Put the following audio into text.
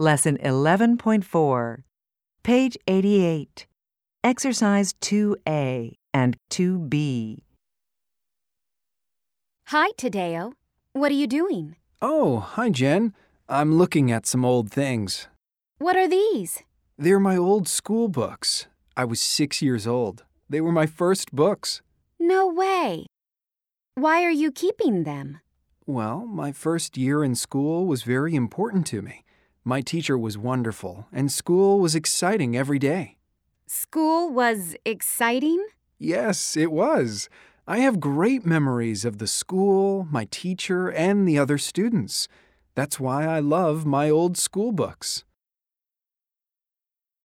Lesson 11.4, page 88, Exercise 2A and 2B. Hi, Tadeo. What are you doing? Oh, hi, Jen. I'm looking at some old things. What are these? They're my old school books. I was 6 years old. They were my first books. No way. Why are you keeping them? Well, my first year in school was very important to me. My teacher was wonderful, and school was exciting every day. School was exciting? Yes, it was. I have great memories of the school, my teacher, and the other students. That's why I love my old school books.